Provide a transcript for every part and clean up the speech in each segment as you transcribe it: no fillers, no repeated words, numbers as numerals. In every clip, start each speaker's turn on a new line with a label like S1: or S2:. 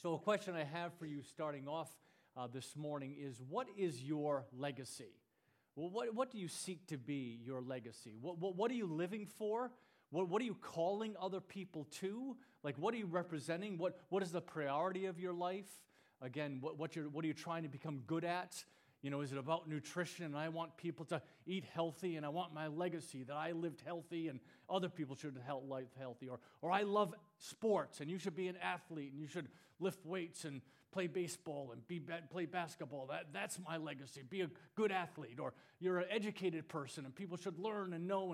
S1: So a question I have for you starting off this morning is, what is your legacy? Well, what do you seek to be your legacy? What are you living for? What are you calling other people to? Like, what are you representing? What is the priority of your life? Again, what are you trying to become good at? You know, is it about nutrition and I want people to eat healthy and I want my legacy that I lived healthy and other people should live healthy? Or I love sports and you should be an athlete and you should lift weights and play baseball and play basketball. That's my legacy. Be a good athlete. Or you're an educated person and people should learn and know.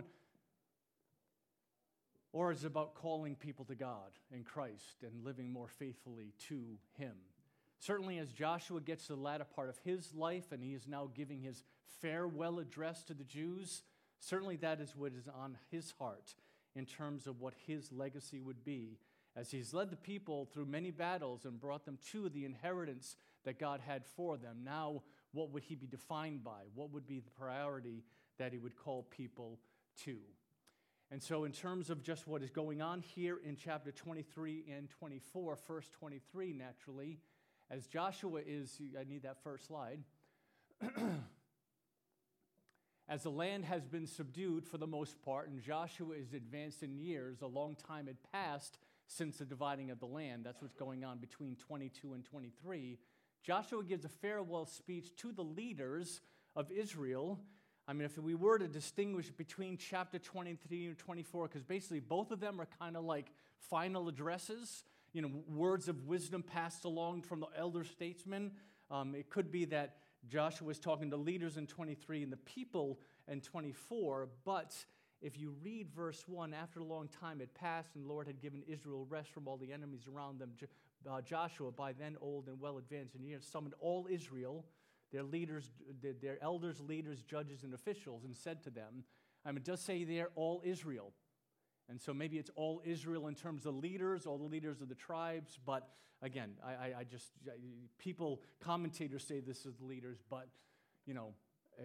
S1: Or is it about calling people to God in Christ and living more faithfully to Him? Certainly as Joshua gets to the latter part of his life and he is now giving his farewell address to the Jews, certainly that is what is on his heart in terms of what his legacy would be as he's led the people through many battles and brought them to the inheritance that God had for them. Now, what would he be defined by? What would be the priority that he would call people to? And so in terms of just what is going on here in chapter 23 and 24, verse 23 naturally, as Joshua is, I need that first slide, as the land has been subdued for the most part, and Joshua is advanced in years, a long time had passed since the dividing of the land. That's what's going on between 22 and 23. Joshua gives a farewell speech to the leaders of Israel. I mean, if we were to distinguish between chapter 23 and 24, because basically both of them are kind of like final addresses, you know, words of wisdom passed along from the elder statesmen. It could be that Joshua was talking to leaders in 23 and the people in 24, but if you read verse 1, after a long time had passed and the Lord had given Israel rest from all the enemies around them, Joshua, by then old and well advanced in years, summoned all Israel, their leaders, their elders, leaders, judges, and officials, and said to them, it does say there, all Israel. And so maybe it's all Israel in terms of leaders, all the leaders of the tribes. But again, commentators say this is the leaders, but, you know,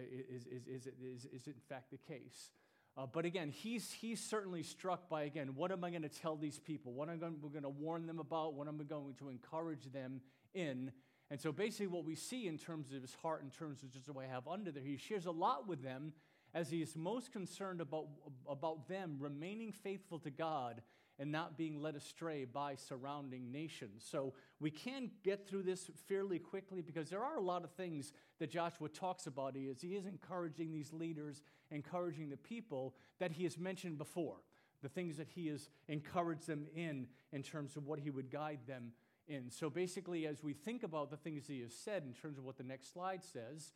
S1: is it in fact the case? But again, he's certainly struck by, again, what am I going to tell these people? What we're going to warn them about? What am I going to encourage them in? And so basically what we see in terms of his heart, in terms of just the way I have under there, he shares a lot with them as he is most concerned about them remaining faithful to God and not being led astray by surrounding nations. So we can get through this fairly quickly because there are a lot of things that Joshua talks about. He is encouraging these leaders, encouraging the people that he has mentioned before, the things that he has encouraged them in terms of what he would guide them in. So basically, as we think about the things he has said in terms of what the next slide says,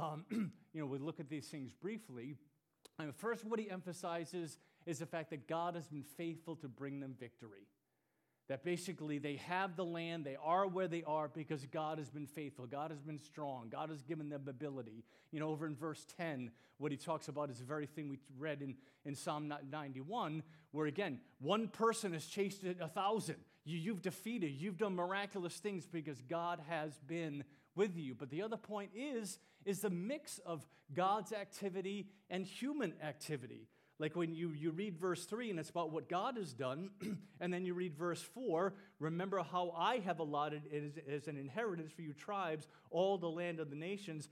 S1: we look at these things briefly. First, what he emphasizes is the fact that God has been faithful to bring them victory. That basically they have the land, they are where they are because God has been faithful, God has been strong, God has given them ability. You know, over in verse 10, what he talks about is the very thing we read in Psalm 91, where again, one person has chased 1,000. You've defeated, you've done miraculous things because God has been with you. But the other point is the mix of God's activity and human activity. Like when you read verse 3 and it's about what God has done, and then you read verse 4, remember how I have allotted it as an inheritance for you tribes, all the land of the nations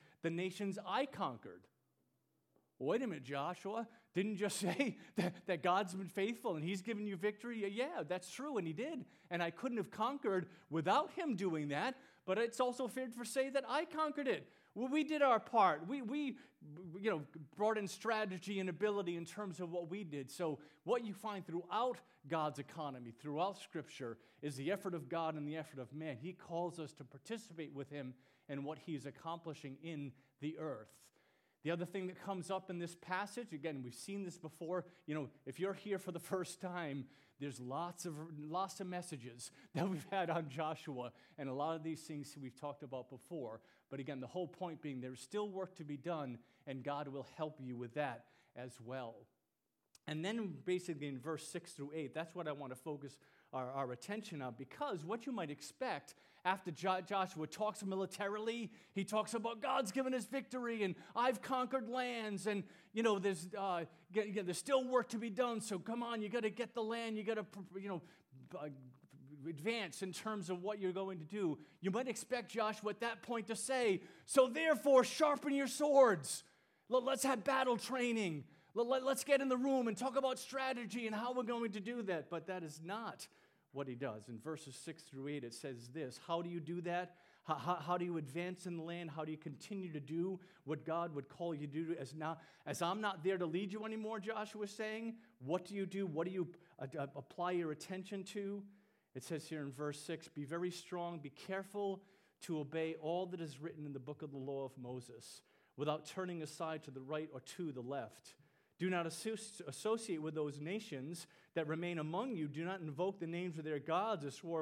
S1: I conquered. Wait a minute, Joshua, didn't you just say that God's been faithful and he's given you victory? Yeah, that's true, and he did. And I couldn't have conquered without him doing that, but it's also fair to say that I conquered it. Well, we did our part. We brought in strategy and ability in terms of what we did. So what you find throughout God's economy, throughout Scripture, is the effort of God and the effort of man. He calls us to participate with him in what he's accomplishing in the earth. The other thing that comes up in this passage, again, we've seen this before. You know, if you're here for the first time, there's lots of messages that we've had on Joshua, and a lot of these things we've talked about before. But again, the whole point being there's still work to be done, and God will help you with that as well. And then basically in verse 6 through 8, that's what I want to focus our attention on, because what you might expect after Joshua talks militarily, he talks about God's given us victory and I've conquered lands, and there's still work to be done. So come on, you got to get the land, you got to advance in terms of what you're going to do, you might expect Joshua at that point to say, so therefore sharpen your swords. Let's have battle training. Let's get in the room and talk about strategy and how we're going to do that. But that is not what he does. In verses 6 through 8, it says this. How do you do that? How do you advance in the land? How do you continue to do what God would call you to do? As I'm not there to lead you anymore, Joshua is saying, what do you do? What do you apply your attention to? It says here in verse 6, be very strong, be careful to obey all that is written in the book of the law of Moses, without turning aside to the right or to the left. Do not associate with those nations that remain among you. Do not invoke the names of their gods or swear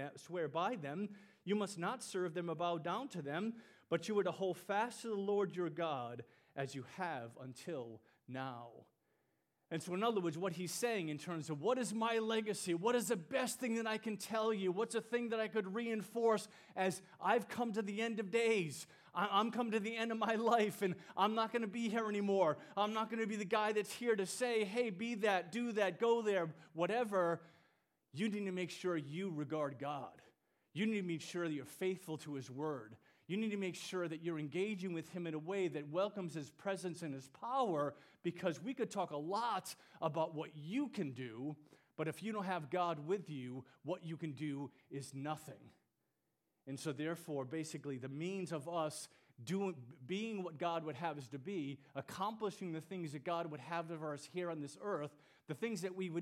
S1: by them. You must not serve them or bow down to them, but you are to hold fast to the Lord your God as you have until now. And so in other words, what he's saying in terms of what is my legacy? What is the best thing that I can tell you? What's a thing that I could reinforce as I've come to the end of days? I'm come to the end of my life, and I'm not going to be here anymore. I'm not going to be the guy that's here to say, hey, be that, do that, go there, whatever. You need to make sure you regard God. You need to make sure that you're faithful to his word. You need to make sure that you're engaging with him in a way that welcomes his presence and his power, because we could talk a lot about what you can do, but if you don't have God with you, what you can do is nothing. And so therefore, basically, the means of us being what God would have us to be, accomplishing the things that God would have of us here on this earth, the things that we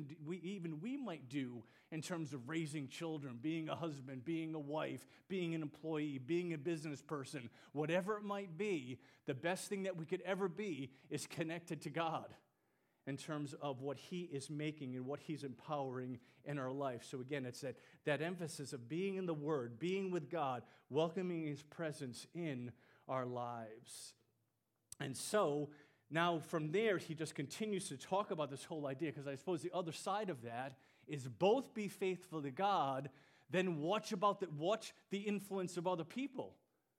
S1: might do in terms of raising children, being a husband, being a wife, being an employee, being a business person, whatever it might be, the best thing that we could ever be is connected to God in terms of what he is making and what he's empowering in our life. So again, it's that emphasis of being in the Word, being with God, welcoming his presence in our lives. And so now from there, he just continues to talk about this whole idea, because I suppose the other side of that is both be faithful to God, then watch the influence of other people.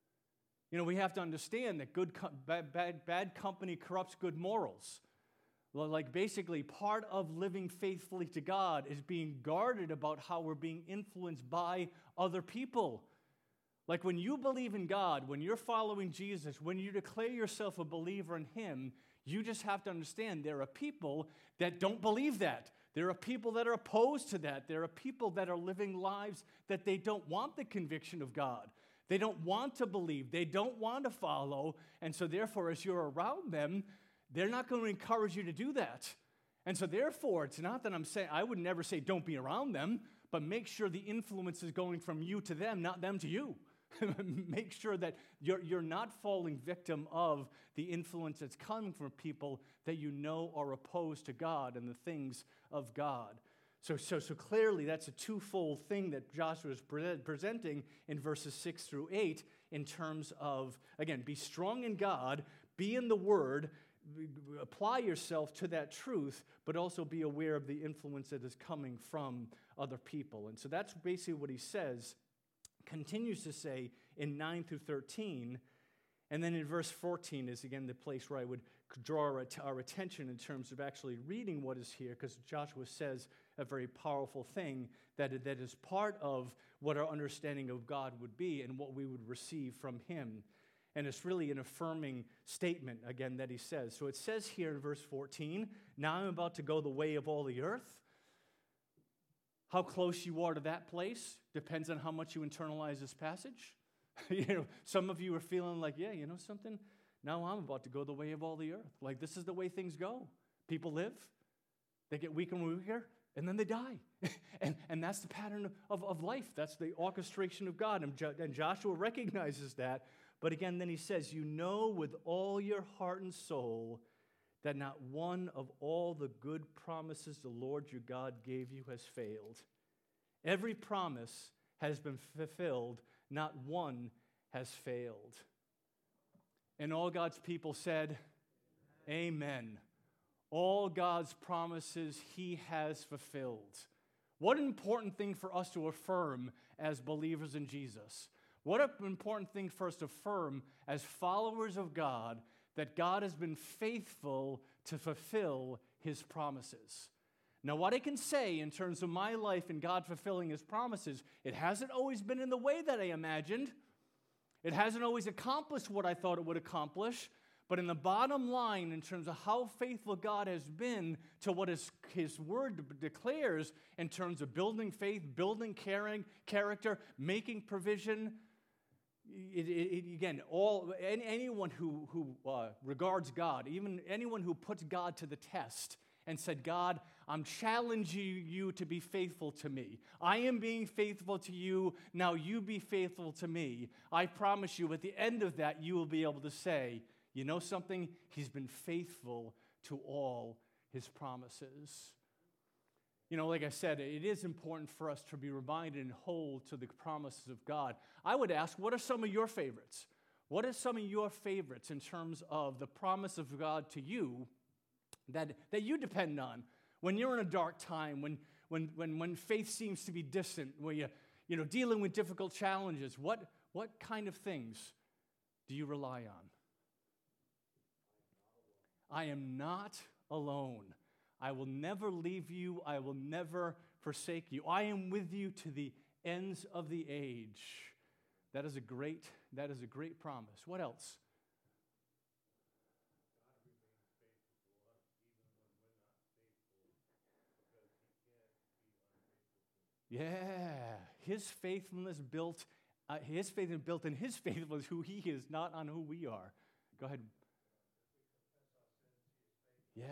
S1: You know, we have to understand that bad company corrupts good morals. Well, like basically part of living faithfully to God is being guarded about how we're being influenced by other people. Like when you believe in God, when you're following Jesus, when you declare yourself a believer in him, you just have to understand there are people that don't believe that. There are people that are opposed to that. There are people that are living lives that they don't want the conviction of God. They don't want to believe. They don't want to follow. And so therefore, as you're around them, they're not going to encourage you to do that. And so therefore, it's not that I'm saying, I would never say don't be around them, but make sure the influence is going from you to them, not them to you. Make sure that you're not falling victim of the influence that's coming from people that you know are opposed to God and the things of God. So clearly that's a twofold thing that Joshua is presenting in verses 6 through 8 in terms of, again, be strong in God, be in the Word, apply yourself to that truth, but also be aware of the influence that is coming from other people. And so that's basically what he says, continues to say in 9 through 13. And then in verse 14 is, again, the place where I would draw our attention in terms of actually reading what is here, because Joshua says a very powerful thing that is part of what our understanding of God would be and what we would receive from him. And it's really an affirming statement, again, that he says. So it says here in verse 14, now I'm about to go the way of all the earth. How close you are to that place depends on how much you internalize this passage. Some of you are feeling like, yeah, you know something? Now I'm about to go the way of all the earth. Like, this is the way things go. People live, they get weaker and weaker, and then they die. and that's the pattern of life. That's the orchestration of God. And Joshua recognizes that. But again, then he says, you know with all your heart and soul that not one of all the good promises the Lord your God gave you has failed. Every promise has been fulfilled, not one has failed. And all God's people said, Amen. All God's promises he has fulfilled. What an important thing for us to affirm as believers in Jesus. What an important thing for us to affirm as followers of God, that God has been faithful to fulfill his promises. Now, what I can say in terms of my life and God fulfilling His promises, it hasn't always been in the way that I imagined. It hasn't always accomplished what I thought it would accomplish. But in the bottom line, in terms of how faithful God has been to what His Word declares in terms of building faith, building character, making provision, anyone who regards God, even anyone who puts God to the test and said, God, I'm challenging you to be faithful to me. I am being faithful to you. Now you be faithful to me. I promise you, at the end of that, you will be able to say, you know something? He's been faithful to all His promises. You know, like I said, it is important for us to be reminded and hold to the promises of God. I would ask, what are some of your favorites? What are some of your favorites in terms of the promise of God to you that you depend on when you're in a dark time, when faith seems to be distant, when you're dealing with difficult challenges? What kind of things do you rely on? I am not alone. I will never leave you. I will never forsake you. I am with you to the ends of the age. That is a great promise. What else? Yeah, His faithfulness built in His faithfulness who He is, not on who we are. Go ahead. Yeah.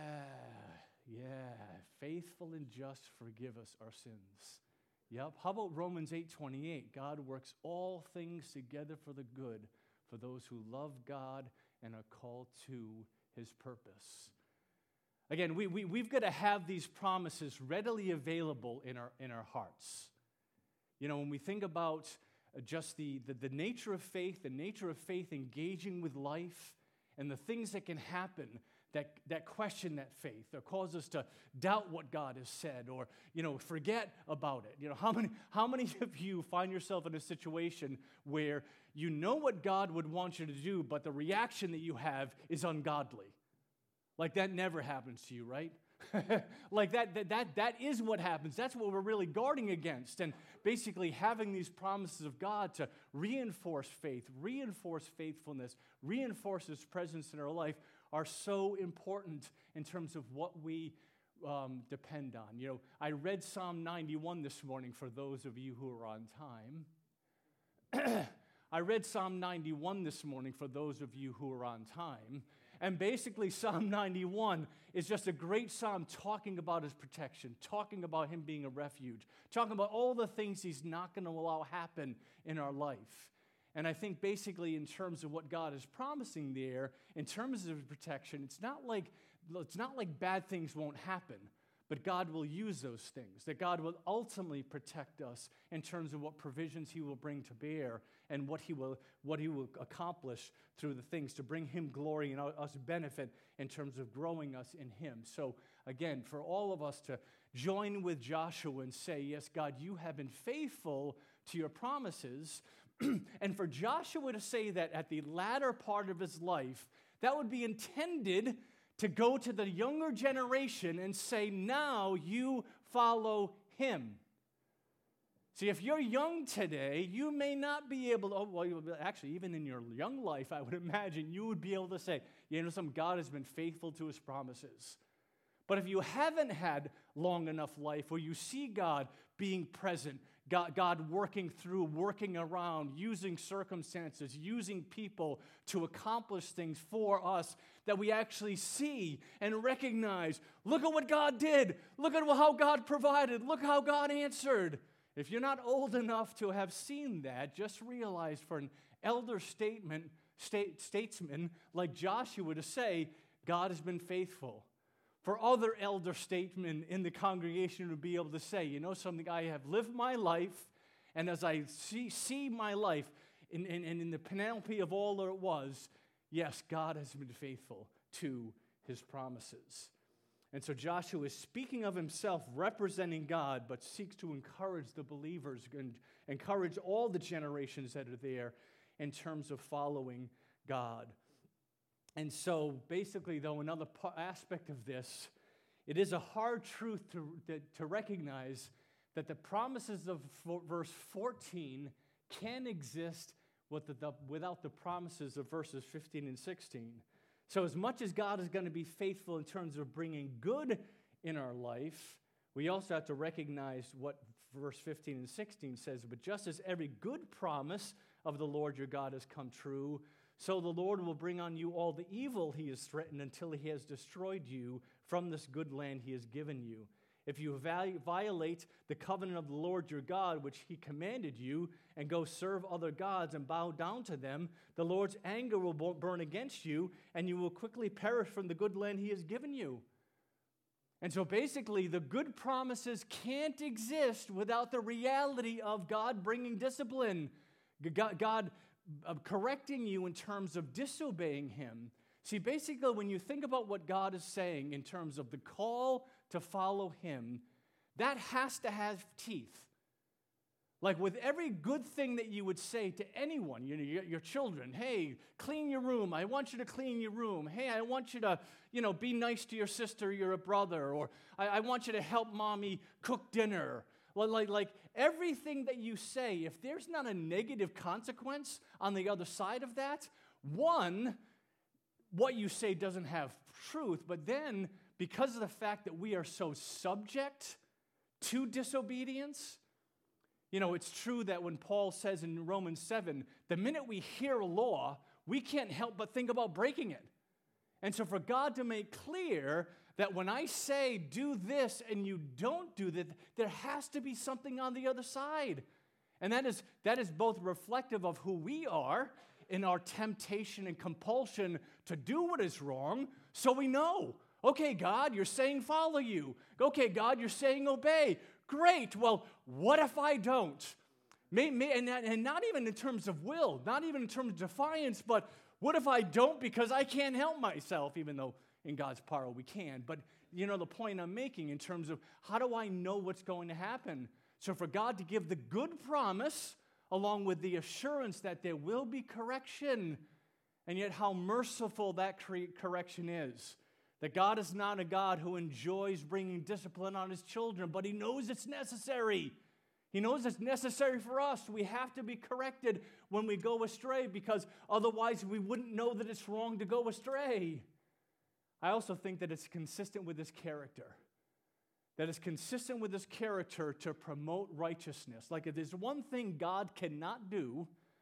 S1: Faithful and just, forgive us our sins. Yep. How about Romans 8:28? God works all things together for the good for those who love God and are called to His purpose. Again, we've got to have these promises readily available in our hearts. You know, when we think about just the nature of faith, the nature of faith engaging with life, and the things that can happen that question that faith or cause us to doubt what God has said or, forget about it. You know, how many of you find yourself in a situation where you know what God would want you to do, but the reaction that you have is ungodly? Like that never happens to you, right? Like that is what happens. That's what we're really guarding against. And basically having these promises of God to reinforce faith, reinforce faithfulness, reinforce His presence in our life are so important in terms of what we depend on. You know, I read Psalm 91 this morning for those of you who are on time. I read Psalm 91 this morning for those of you who are on time. And basically, Psalm 91 is just a great psalm talking about His protection, talking about Him being a refuge, talking about all the things He's not going to allow happen in our life. And I think basically in terms of what God is promising there, in terms of protection, it's not like bad things won't happen, but God will use those things, that God will ultimately protect us in terms of what provisions He will bring to bear and what He will accomplish through the things to bring Him glory and us benefit in terms of growing us in Him. So again, for all of us to join with Joshua and say, yes, God, you have been faithful to your promises. And for Joshua to say that at the latter part of his life, that would be intended to go to the younger generation and say, now you follow him. See, if you're young today, you may not be able to, actually, even in your young life, I would imagine you would be able to say, God has been faithful to His promises. But if you haven't had long enough life where you see God being present, God working through, working around, using circumstances, using people to accomplish things for us that we actually see and recognize. Look at what God did. Look at how God provided. Look how God answered. If you're not old enough to have seen that, just realize for an elder statesman like Joshua to say, God has been faithful. For other elder statesmen in the congregation to be able to say, something, I have lived my life, and as I see my life in the panoply of all that it was, yes, God has been faithful to His promises. And so Joshua is speaking of himself, representing God, but seeks to encourage the believers and encourage all the generations that are there in terms of following God. And so basically, though, another aspect of this it is a hard truth to recognize that the promises of verse 14 can exist without the promises of verses 15 and 16. So as much as God is going to be faithful in terms of bringing good in our life, we also have to recognize what verse 15 and 16 says. But just as every good promise of the Lord your God has come true, so the Lord will bring on you all the evil he has threatened until he has destroyed you from this good land he has given you. If you violate the covenant of the Lord your God, which he commanded you, and go serve other gods and bow down to them, the Lord's anger will burn against you, and you will quickly perish from the good land he has given you. And so basically, the good promises can't exist without the reality of God bringing discipline, God correcting you in terms of disobeying him. See, basically, when you think about what God is saying in terms of the call to follow him, that has to have teeth. Like with every good thing that you would say to anyone, your children, hey, clean your room. I want you to clean your room. Hey, I want you to, be nice to your sister, your brother. Or I want you to help mommy cook dinner. Like everything that you say, if there's not a negative consequence on the other side of that, one, what you say doesn't have truth, but then because of the fact that we are so subject to disobedience, it's true that when Paul says in Romans 7, the minute we hear a law, we can't help but think about breaking it. And so for God to make clear that when I say do this and you don't do that, there has to be something on the other side. And that is both reflective of who we are in our temptation and compulsion to do what is wrong, so we know, okay, God, you're saying follow you. Okay, God, you're saying obey. Great, well, what if I don't? And not even in terms of will, not even in terms of defiance, but what if I don't because I can't help myself, even though in God's power we can. But the point I'm making in terms of how do I know what's going to happen? So for God to give the good promise along with the assurance that there will be correction, and yet how merciful that correction is. That God is not a God who enjoys bringing discipline on his children, but he knows it's necessary. He knows it's necessary for us. We have to be corrected when we go astray, because otherwise we wouldn't know that it's wrong to go astray. I also think that it's consistent with his character. That is consistent with his character to promote righteousness. Like if there's one thing God cannot do,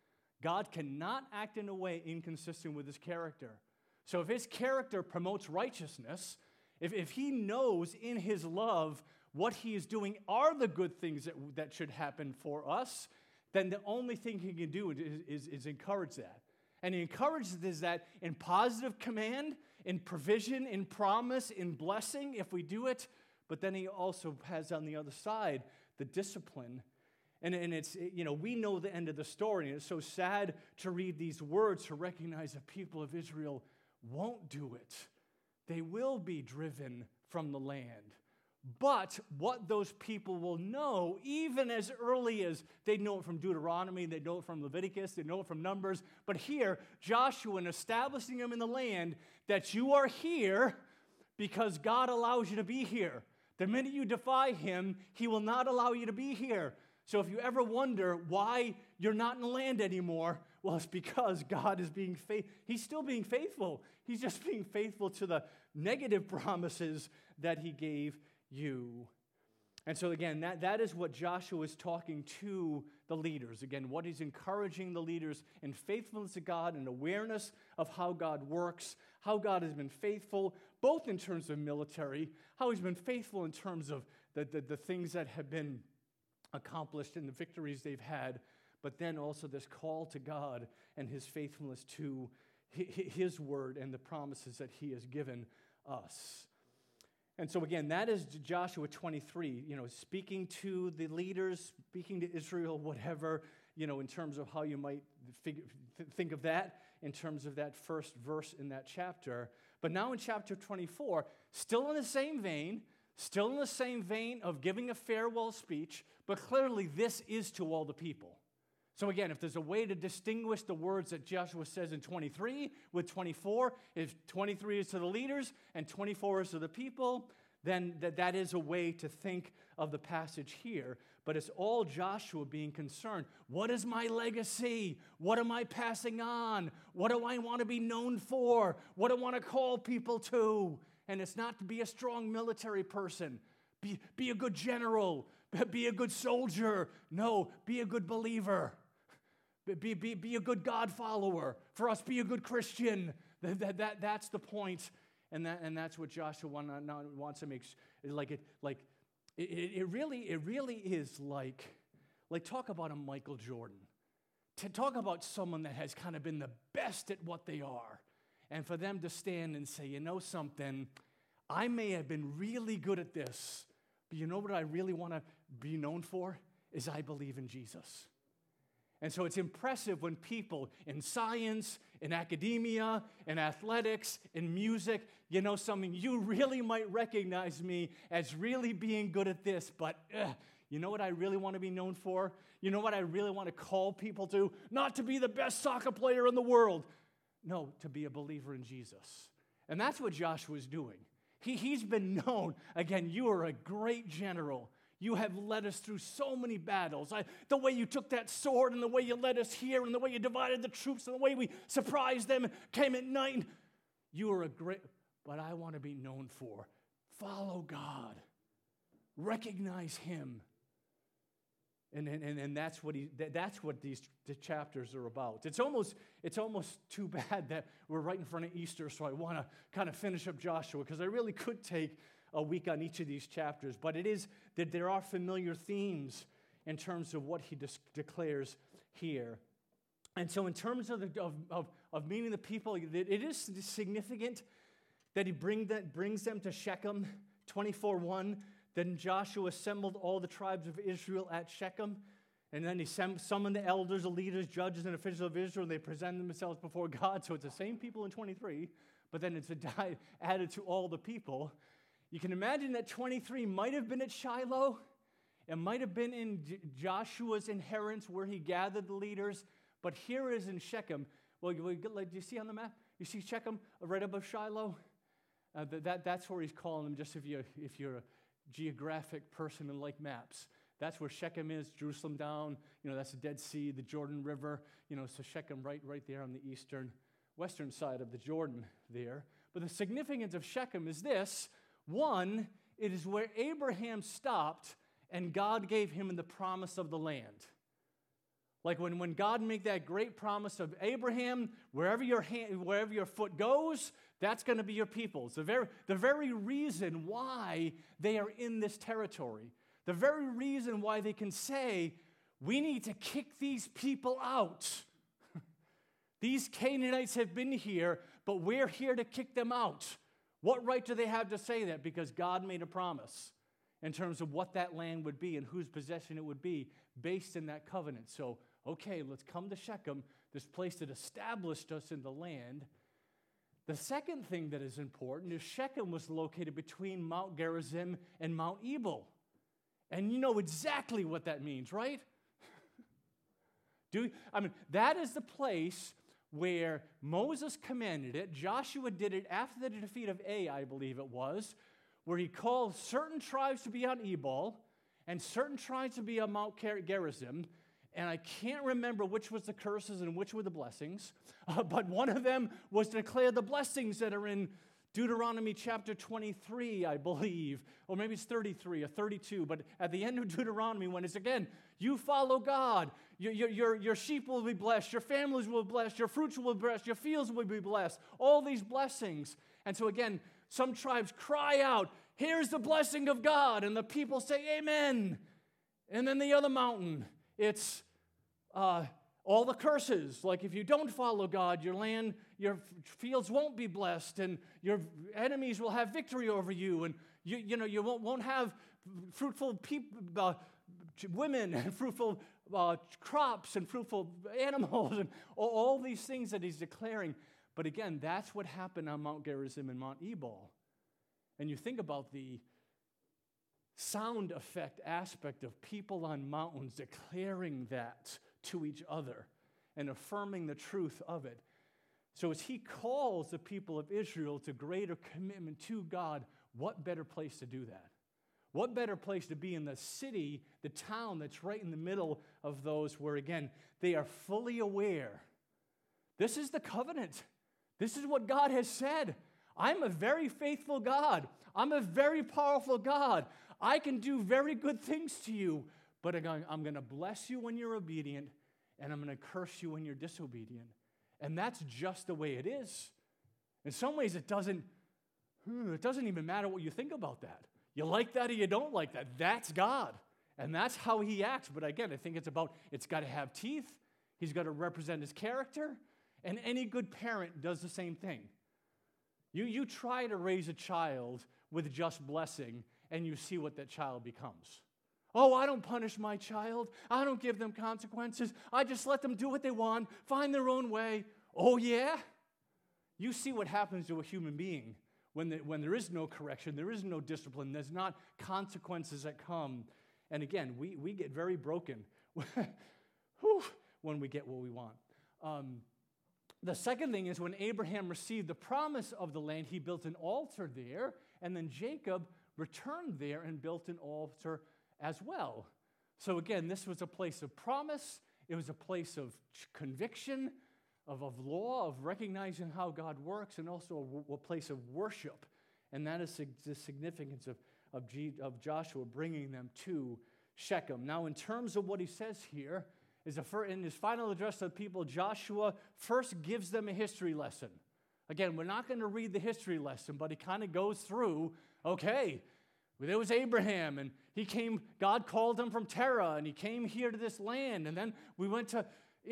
S1: God cannot act in a way inconsistent with his character. So if his character promotes righteousness, if he knows in his love what he is doing are the good things that should happen for us, then the only thing he can do is encourage that. And he encourages that in positive command, in provision, in promise, in blessing, if we do it. But then he also has on the other side the discipline. And it's, we know the end of the story. And it's so sad to read these words to recognize the people of Israel won't do it. They will be driven from the land. But what those people will know, even as early as they know it from Deuteronomy, they know it from Leviticus, they know it from Numbers, but here, Joshua, in establishing them in the land, that you are here because God allows you to be here. The minute you defy him, he will not allow you to be here. So if you ever wonder why you're not in the land anymore, well, it's because God is being faithful. He's still being faithful. He's just being faithful to the negative promises that he gave you. And so again, that is what Joshua is talking to the leaders. Again, what he's encouraging the leaders in faithfulness to God and awareness of how God works, how God has been faithful, both in terms of military, how he's been faithful in terms of the things that have been accomplished and the victories they've had, but then also this call to God and his faithfulness to his word and the promises that he has given us. And so again, that is Joshua 23, speaking to the leaders, speaking to Israel, whatever, in terms of how you might think of that in terms of that first verse in that chapter. But now in chapter 24, still in the same vein of giving a farewell speech, but clearly this is to all the people. So again, if there's a way to distinguish the words that Joshua says in 23 with 24, if 23 is to the leaders and 24 is to the people, then that is a way to think of the passage here. But it's all Joshua being concerned. What is my legacy? What am I passing on? What do I want to be known for? What do I want to call people to? And it's not to be a strong military person. Be a good general. Be a good soldier. No, be a good believer. Be a good God follower. For us, be a good Christian. That's the point. And that's what Joshua wants to make. It really is like talk about a Michael Jordan. To talk about someone that has kind of been the best at what they are. And for them to stand and say, you know something, I may have been really good at this, but you know what I really want to be known for? Is I believe in Jesus. And so it's impressive when people in science, in academia, in athletics, in music, you know something, you really might recognize me as really being good at this, but you know what I really want to be known for? You know what I really want to call people to? Not to be the best soccer player in the world. No, to be a believer in Jesus. And that's what Joshua's doing. He's been known. Again, you are a great general. You have led us through so many battles. The way you took that sword and the way you led us here and the way you divided the troops and the way we surprised them and came at night. You are a great, but I want to be known for. Follow God. Recognize Him. And that's what these chapters are about. It's almost too bad that we're right in front of Easter, so I want to kind of finish up Joshua, because I really could take a week on each of these chapters, but it is that there are familiar themes in terms of what he declares here. And so in terms of meeting the people, it is significant that he brings them to Shechem, 24:1. Then Joshua assembled all the tribes of Israel at Shechem, and then he summoned the elders, the leaders, judges, and officials of Israel, and they presented themselves before God. So it's the same people in 23, but then it's added to all the people. You can imagine that 23 might have been at Shiloh. It might have been in Joshua's inheritance where he gathered the leaders, but here it is in Shechem. Well, do you see on the map? You see Shechem right above Shiloh? That's where he's calling them, just if you're a geographic person and like maps. That's where Shechem is, Jerusalem down, that's the Dead Sea, the Jordan River, so Shechem right there on the western side of the Jordan there. But the significance of Shechem is this. One, it is where Abraham stopped and God gave him the promise of the land. Like when God made that great promise of Abraham, wherever your foot goes, that's going to be your people. It's the very reason why they are in this territory. The very reason why they can say, we need to kick these people out. These Canaanites have been here, but we're here to kick them out. What right do they have to say that? Because God made a promise in terms of what that land would be and whose possession it would be based in that covenant. So, okay, let's come to Shechem, this place that established us in the land. The second thing that is important is Shechem was located between Mount Gerizim and Mount Ebal. And you know exactly what that means, right? That is the place where Moses commanded it. Joshua did it after the defeat of Ai, I believe it was, where he called certain tribes to be on Ebal and certain tribes to be on Mount Gerizim. And I can't remember which was the curses and which were the blessings, but one of them was to declare the blessings that are in Deuteronomy chapter 23, I believe, or maybe it's 33 or 32, but at the end of Deuteronomy, when it's again, you follow God, your sheep will be blessed, your families will be blessed, your fruits will be blessed, your fields will be blessed, all these blessings. And so again, some tribes cry out, here's the blessing of God, and the people say amen. And then the other mountain, it's all the curses, like if you don't follow God, your land, your fields won't be blessed, and your enemies will have victory over you, and you won't have fruitful women, and fruitful crops, and fruitful animals, and all these things that he's declaring. But again, that's what happened on Mount Gerizim and Mount Ebal. And you think about the sound effect aspect of people on mountains declaring that to each other and affirming the truth of it. So as he calls the people of Israel to greater commitment to God, What better place to do that? What better place to be in the city, the town that's right in the middle of those where, again, they are fully aware. This is the covenant. This is what God has said. I'm a very faithful God. I'm a very powerful God. I can do very good things to you, but I'm going to bless you when you're obedient, and I'm going to curse you when you're disobedient. And that's just the way it is. In some ways, it doesn't even matter what you think about that. You like that or you don't like that. That's God. And that's how he acts. But again, I think it's got to have teeth. He's got to represent his character. And any good parent does the same thing. You try to raise a child with just blessing, and you see what that child becomes. Oh, I don't punish my child. I don't give them consequences. I just let them do what they want, find their own way. Oh, yeah? You see what happens to a human being when there is no correction, there is no discipline, there's not consequences that come. And again, we get very broken when we get what we want. The second thing is when Abraham received the promise of the land, he built an altar there, and then Jacob returned there and built an altar as well. So again, this was a place of promise. It was a place of conviction, of law, of recognizing how God works, and also a place of worship. And that is the significance of Joshua bringing them to Shechem. Now, in terms of what he says here, in his final address to the people, Joshua first gives them a history lesson. Again, we're not going to read the history lesson, but he kind of goes through, okay, there was Abraham, and God called him from Terah, and he came here to this land, and then we went to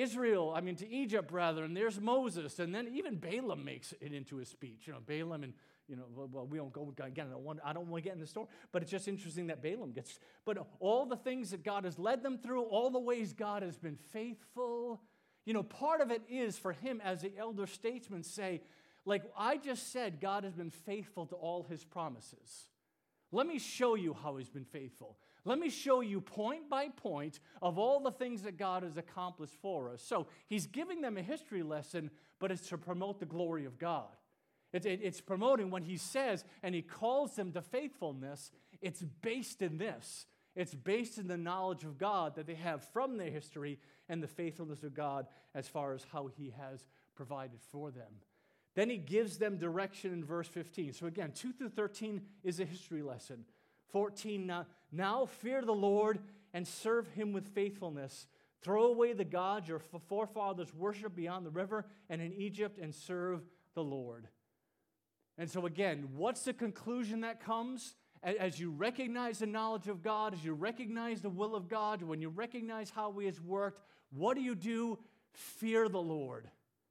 S1: to Egypt, rather, and there's Moses, and then even Balaam makes it into his speech. Balaam and, we don't go, again, I don't want to get in the story, but it's just interesting that Balaam gets, but all the things that God has led them through, all the ways God has been faithful, part of it is for him as the elder statesman say, like I just said, God has been faithful to all his promises. Let me show you how he's been faithful. Let me show you point by point of all the things that God has accomplished for us. So he's giving them a history lesson, but it's to promote the glory of God. It's promoting when he says, and he calls them to faithfulness, it's based in this. It's based in the knowledge of God that they have from their history and the faithfulness of God as far as how he has provided for them. Then he gives them direction in verse 15. So again, 2 through 13 is a history lesson. 14, now fear the Lord and serve him with faithfulness. Throw away the gods your forefathers worshiped beyond the river and in Egypt and serve the Lord. And so again, what's the conclusion that comes? As you recognize the knowledge of God, as you recognize the will of God, when you recognize how he has worked, what do? Fear the Lord.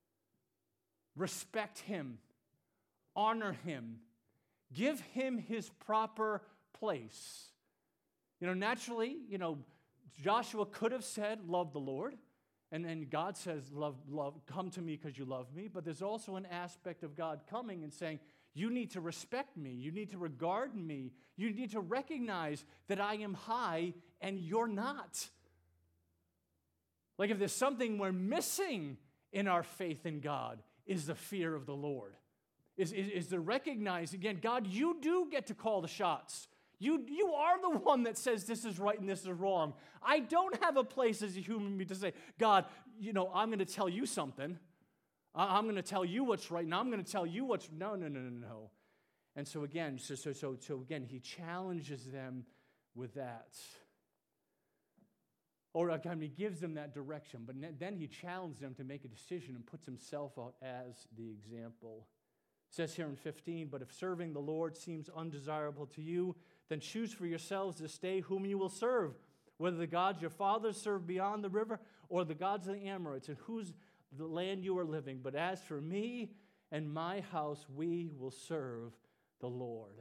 S1: Respect him. Honor him. Give him his proper place. Naturally, Joshua could have said, love the Lord. And God says, love, come to me because you love me. But there's also an aspect of God coming and saying, you need to respect me. You need to regard me. You need to recognize that I am high and you're not. Like if there's something we're missing in our faith in God, is the fear of the Lord. Is to recognize, again, God, you do get to call the shots. You are the one that says this is right and this is wrong. I don't have a place as a human being to say, God, I'm going to tell you something. I'm going to tell you what's right, and I'm going to tell you what's no. And so again, he challenges them with that. Or again, he gives them that direction, but then he challenges them to make a decision and puts himself out as the example. It says here in 15, but if serving the Lord seems undesirable to you, then choose for yourselves this day whom you will serve, whether the gods your fathers served beyond the river or the gods of the Amorites, in whose the land you are living. But as for me and my house, we will serve the Lord.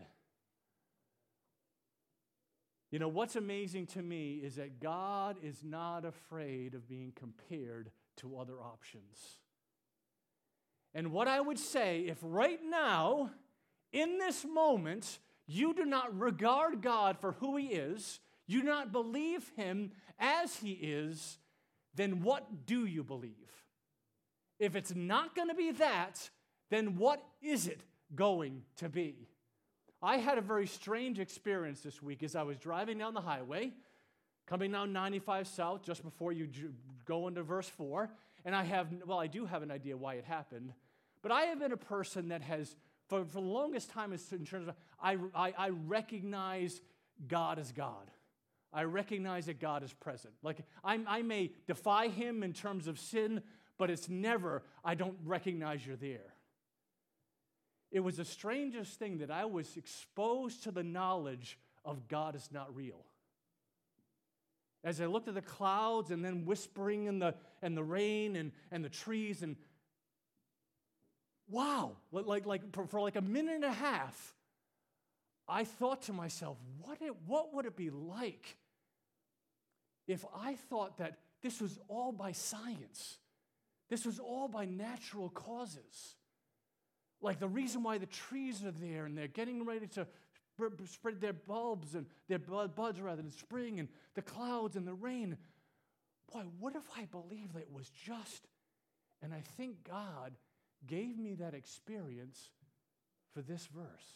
S1: What's amazing to me is that God is not afraid of being compared to other options. And what I would say, if right now, in this moment, you do not regard God for who he is, you do not believe him as he is, then what do you believe? If it's not going to be that, then what is it going to be? I had a very strange experience this week as I was driving down the highway, coming down 95 South just before you go into verse 4, and I do have an idea why it happened, but I have been a person that has, for the longest time, in terms of, I recognize God as God. I recognize that God is present. Like, I may defy him in terms of sin, but it's never, I don't recognize you're there. It was the strangest thing that I was exposed to the knowledge of God is not real. As I looked at the clouds and then whispering in the rain and the trees, and wow, for like a minute and a half, I thought to myself, what would it be like if I thought that this was all by science? This was all by natural causes. Like the reason why the trees are there and they're getting ready to spread their bulbs and their buds rather in spring, and the clouds and the rain. Boy, what if I believed that it was just? And I think God gave me that experience for this verse.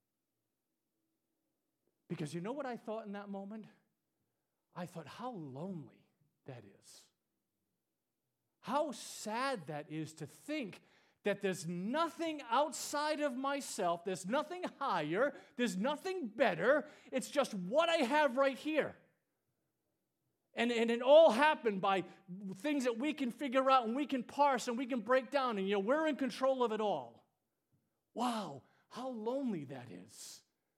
S1: Because you know what I thought in that moment? I thought how lonely that is. How sad that is to think that there's nothing outside of myself, there's nothing higher, there's nothing better, it's just what I have right here. And it all happened by things that we can figure out and we can parse and we can break down, and we're in control of it all. Wow, how lonely that is.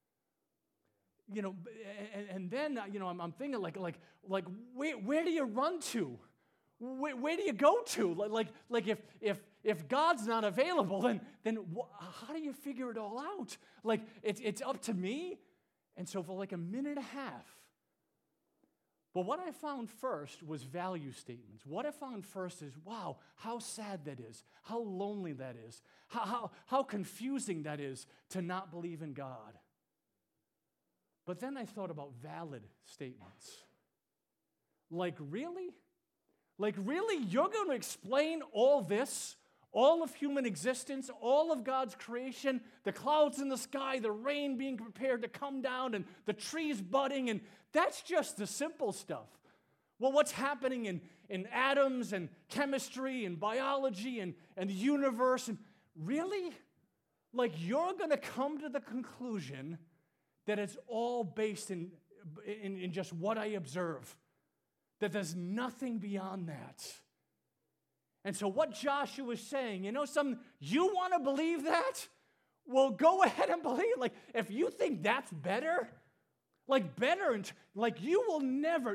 S1: And then I'm thinking like where do you run to? Where do you go to? Like if God's not available, then how do you figure it all out? Like it's up to me. And so for like a minute and a half. But what I found first was value statements. What I found first is, wow, how sad that is, how lonely that is, how confusing that is to not believe in God. But then I thought about valid statements. Like, really? Like, really? You're going to explain all this, all of human existence, all of God's creation, the clouds in the sky, the rain being prepared to come down, and the trees budding, and that's just the simple stuff. Well, what's happening in atoms and chemistry and biology and the universe? And really? Like, you're going to come to the conclusion that it's all based in just what I observe, that there's nothing beyond that. And so what Joshua is saying, you want to believe that? Well, go ahead and believe. Like, if you think that's better, you will never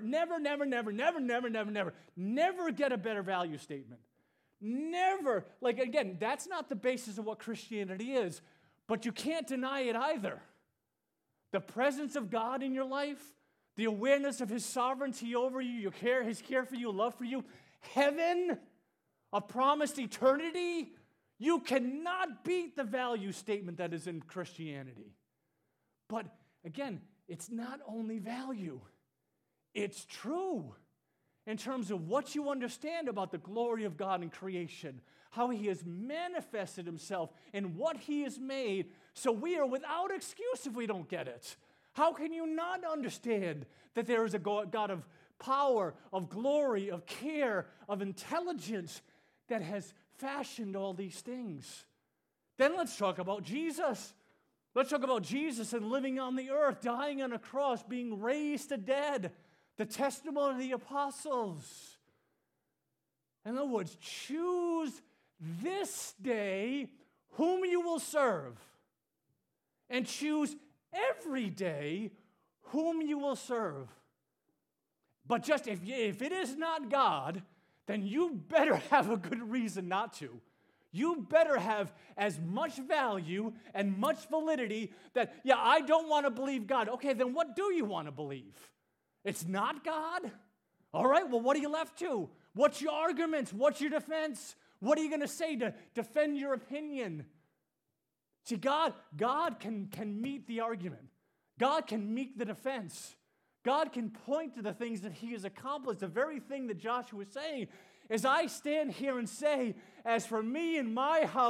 S1: get a better value statement. Never. Like, again, that's not the basis of what Christianity is, but you can't deny it either. The presence of God in your life, the awareness of his sovereignty over you, his care for you, love for you, heaven, a promised eternity, you cannot beat the value statement that is in Christianity. But again, it's not only value, it's true in terms of what you understand about the glory of God in creation, how he has manifested himself in what he has made, so we are without excuse if we don't get it. How can you not understand that there is a God of power, of glory, of care, of intelligence that has fashioned all these things? Then let's talk about Jesus. Let's talk about Jesus and living on the earth, dying on a cross, being raised to dead, the testimony of the apostles. In other words, choose this day whom you will serve, and choose every day whom you will serve. But just if it is not God, then you better have a good reason not to. You better have as much value and much validity that, I don't want to believe God. Okay, then what do you want to believe? It's not God? All right, well, what are you left to? What's your arguments? What's your defense? What are you going to say to defend your opinion? See, God can meet the argument. God can meet the defense. God can point to the things that he has accomplished. The very thing that Joshua is saying is, I stand here and say, as for me and my house,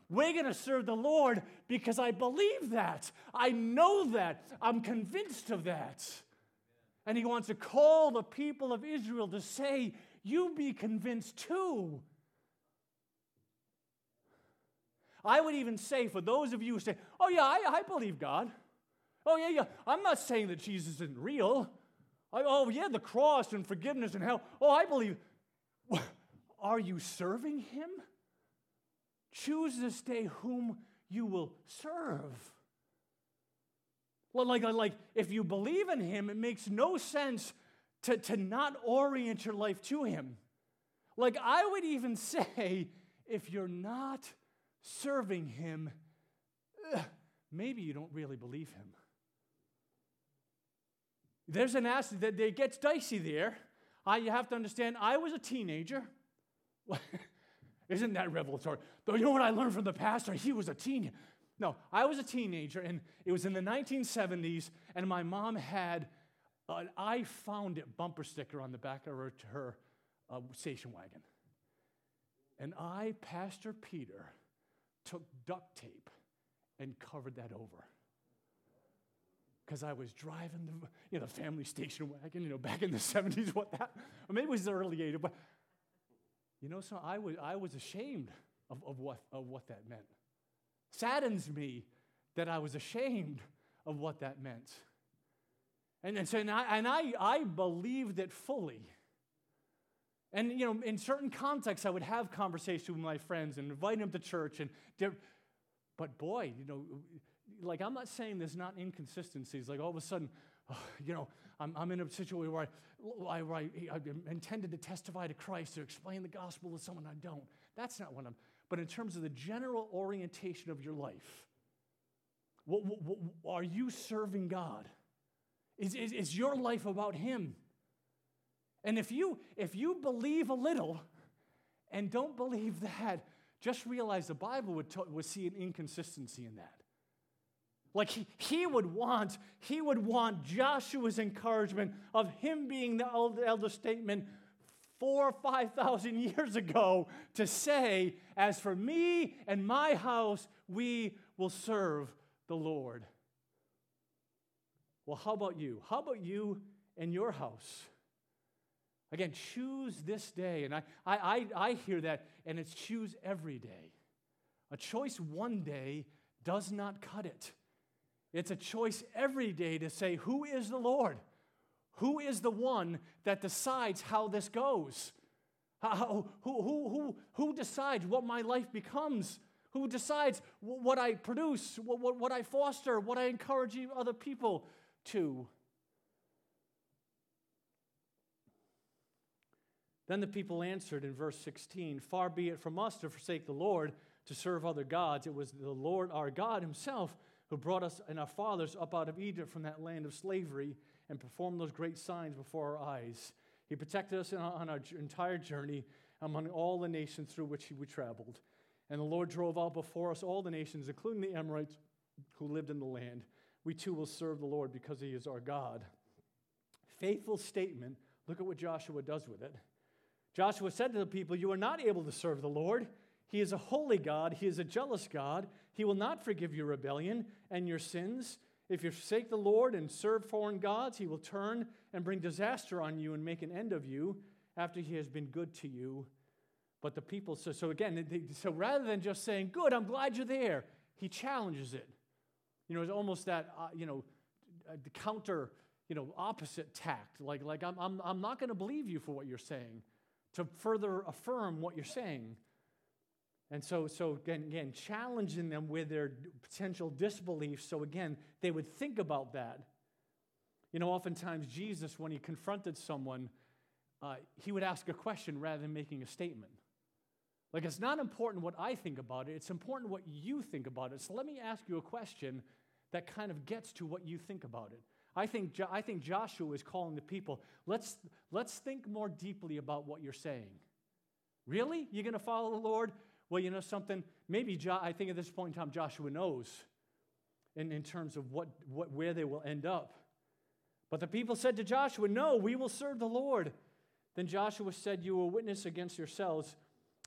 S1: We're going to serve the Lord because I believe that. I know that. I'm convinced of that. And he wants to call the people of Israel to say, you be convinced too. I would even say, for those of you who say, oh yeah, I believe God. Oh yeah, I'm not saying that Jesus isn't real. Oh yeah, the cross and forgiveness and hell. Oh, I believe. Are you serving him? Choose this day whom you will serve. Well, like if you believe in him, it makes no sense to not orient your life to him. Like I would even say, if you're not serving him, maybe you don't really believe him. There's an aspect that it gets dicey there. You have to understand, I was a teenager. Isn't that revelatory? Though you know what I learned from the pastor? He was a teen. No, I was a teenager, and it was in the 1970s, and my mom had an I Found It bumper sticker on the back of her station wagon. And Pastor Peter, took duct tape and covered that over. Because I was driving the family station wagon, back in the 70s, or maybe it was the early 80s, but so I was ashamed of what that meant. Saddens me that I was ashamed of what that meant. And so I believed it fully. And in certain contexts, I would have conversations with my friends and invite them to church. But boy, like I'm not saying there's not inconsistencies. Like all of a sudden, I'm in a situation where I intended to testify to Christ or explain the gospel to someone I don't. That's not what I'm. But in terms of the general orientation of your life, what are you serving God? Is your life about him? And if you believe a little and don't believe that, just realize the Bible would see an inconsistency in that. Like he would want Joshua's encouragement of him being the elder statement 4,000 or 5,000 years ago to say, as for me and my house, we will serve the Lord. Well, how about you? How about you and your house? Again, choose this day. And I hear that, and it's choose every day. A choice one day does not cut it. It's a choice every day to say, who is the Who is the one that decides how this goes? Who decides what my life becomes? Who decides what I produce, what I foster, what I encourage other people to? Then the people answered in verse 16, far be it from us to forsake the Lord, to serve other gods. It was the Lord our God himself who brought us and our fathers up out of Egypt from that land of slavery and performed those great signs before our eyes. He protected us on our entire journey among all the nations through which we traveled. And the Lord drove out before us all the nations, including the Amorites who lived in the land. We too will serve the Lord because he is our God. Faithful statement. Look at what Joshua does with it. Joshua said to the people, you are not able to serve the Lord. He is a holy God. He is a jealous God. He will not forgive your rebellion and your sins. If you forsake the Lord and serve foreign gods, he will turn and bring disaster on you and make an end of you after he has been good to you. But the people, so rather than just saying, good, I'm glad you're there, he challenges it. It's almost that, the counter, opposite tact. Like I'm not going to believe you for what you're saying, to further affirm what you're saying. And so again, challenging them with their potential disbelief, so again, they would think about that. Oftentimes Jesus, when he confronted someone, he would ask a question rather than making a statement. Like, it's not important what I think about it, it's important what you think about it. So let me ask you a question that kind of gets to what you think about it. I think Joshua is calling the people, let's think more deeply about what you're saying. Really? You're going to follow the Lord? Well, you know something? Maybe I think at this point in time, Joshua knows in terms of where they will end up. But the people said to Joshua, no, we will serve the Lord. Then Joshua said, you will witness against yourselves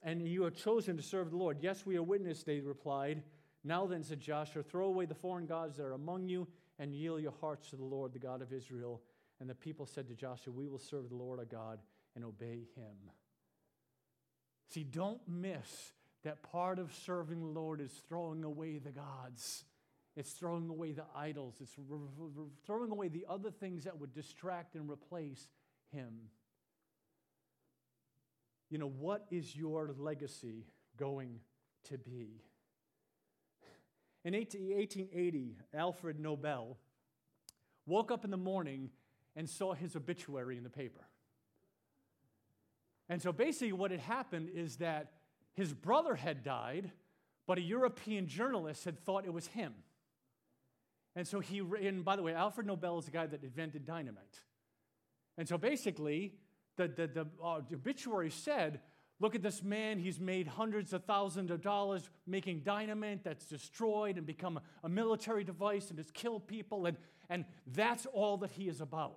S1: and you have chosen to serve the Lord. Yes, we are witnesses, they replied. Now then, said Joshua, throw away the foreign gods that are among you and yield your hearts to the Lord, the God of Israel. And the people said to Joshua, we will serve the Lord our God and obey him. See, don't miss that part of serving the Lord is throwing away the gods. It's throwing away the idols. It's throwing away the other things that would distract and replace him. You know, what is your legacy going to be? In 1880, Alfred Nobel woke up in the morning and saw his obituary in the paper. And so basically what had happened is that his brother had died, but a European journalist had thought it was him. And so and by the way, Alfred Nobel is the guy that invented dynamite. And so basically, the obituary said, look at this man, he's made hundreds of thousands of dollars making dynamite that's destroyed and become a military device and has killed people, and that's all that he is about.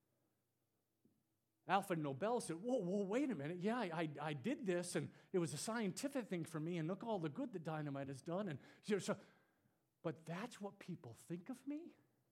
S1: Alfred Nobel said, whoa, wait a minute. Yeah, I did this, and it was a scientific thing for me, and look all the good that dynamite has done. And so, but that's what people think of me?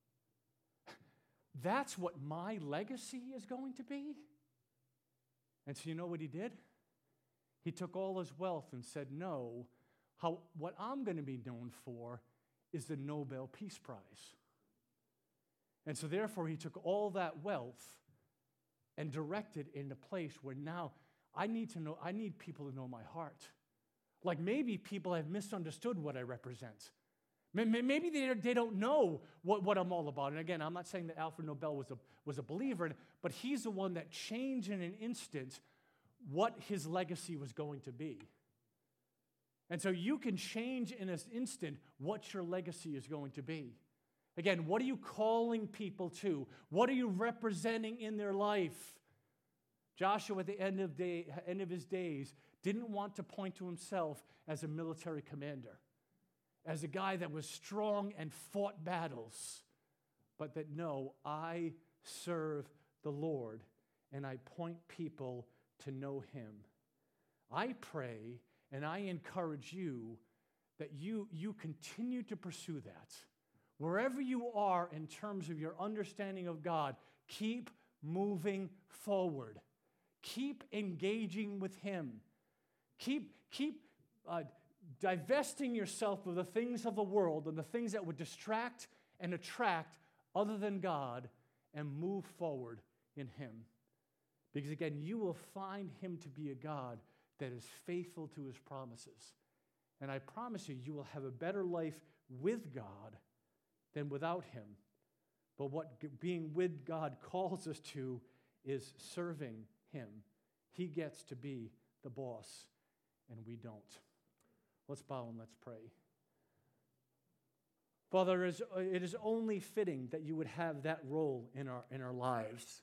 S1: That's what my legacy is going to be? And so you know what he did? He took all his wealth and said, no, what I'm going to be known for is the Nobel Peace Prize. And so therefore he took all that wealth and directed in a place where now I need people to know my heart. Like maybe people have misunderstood what I represent. Maybe they don't know what I'm all about. And again, I'm not saying that Alfred Nobel was a believer, but he's the one that changed in an instant what his legacy was going to be. And so you can change in an instant what your legacy is going to be. Again, what are you calling people to? What are you representing in their life? Joshua, at the end of his days, didn't want to point to himself as a military commander, as a guy that was strong and fought battles, but that, no, I serve the Lord and I point people to know him. I pray and I encourage you that you continue to pursue that. Wherever you are in terms of your understanding of God, keep moving forward. Keep engaging with him. Keep divesting yourself of the things of the world and the things that would distract and attract other than God, and move forward in him. Because again, you will find him to be a God that is faithful to his promises. And I promise you, you will have a better life with God than without him. But what being with God calls us to is serving him. He gets to be the boss, and we don't. Let's bow and let's pray. Father, it is only fitting that you would have that role in our lives.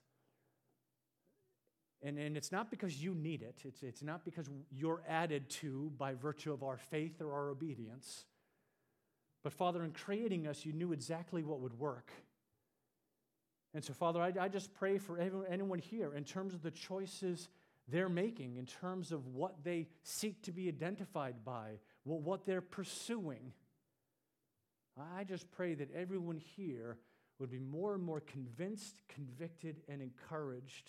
S1: And it's not because you need it. It's not because you're added to by virtue of our faith or our obedience. But Father, in creating us, you knew exactly what would work. And so, Father, I just pray for anyone here in terms of the choices they're making, in terms of what they seek to be identified by, what they're pursuing. I just pray that everyone here would be more and more convinced, convicted, and encouraged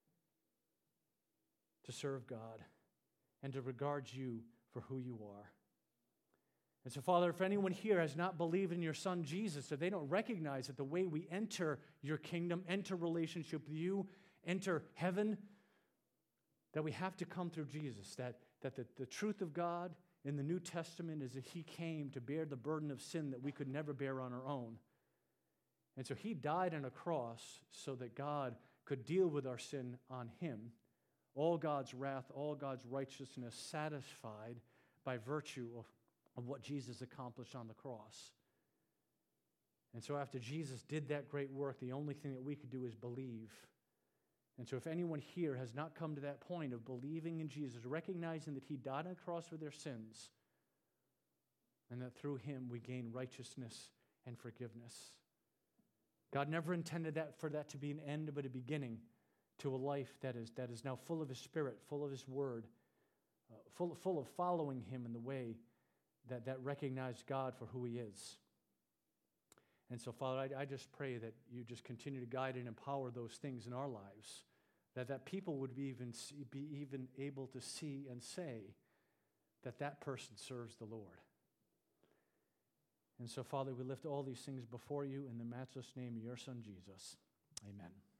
S1: to serve God and to regard you for who you are. And so, Father, if anyone here has not believed in your Son, Jesus, or they don't recognize that the way we enter your kingdom, enter relationship with you, enter heaven, that we have to come through Jesus, that the truth of God in the New Testament is that he came to bear the burden of sin that we could never bear on our own. And so he died on a cross so that God could deal with our sin on him. All God's wrath, all God's righteousness satisfied by virtue of what Jesus accomplished on the cross. And so after Jesus did that great work, the only thing that we could do is believe. And so if anyone here has not come to that point of believing in Jesus, recognizing that he died on the cross for their sins, and that through him we gain righteousness and forgiveness. God never intended for that to be an end, but a beginning to a life that is now full of his Spirit, full of his word, full of following him in the way that recognize God for who he is. And so, Father, I just pray that you just continue to guide and empower those things in our lives, that people would be even able to see and say that person serves the Lord. And so, Father, we lift all these things before you in the matchless name of your Son, Jesus. Amen.